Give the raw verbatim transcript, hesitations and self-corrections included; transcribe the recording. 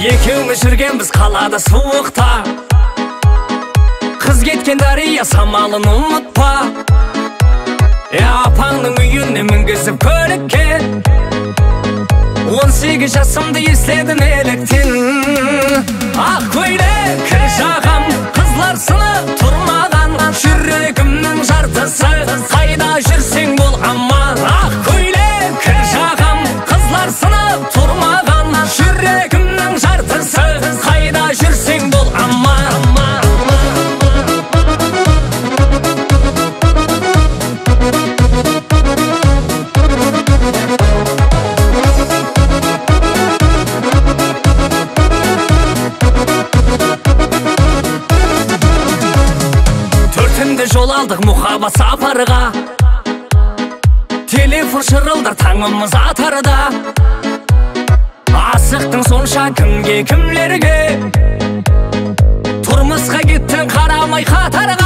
Екеуміз жүргенбіз қалада суықта, қыз кеткен дария самалын ұмытпа. Апаңның үйіне мінгізіп көлікке, он сегіз жасымды естедім еліктен. Ақ көйлек кір жағам, қызлар сынып тұрмаған, жүрегімнің жартысы қайда жүрсең бол аман. Ақ көйлек кір жағам, қызлар сынып тұрмаған, жүрегімнің жартысы қайда жүрсең бол аман. Жол алдық мұхаббат сапарға, телефон шырылдар таңымыз атарда. Асықтың сонша кімге кімлерге, тұрмысқа кеттің қарамай қатарға.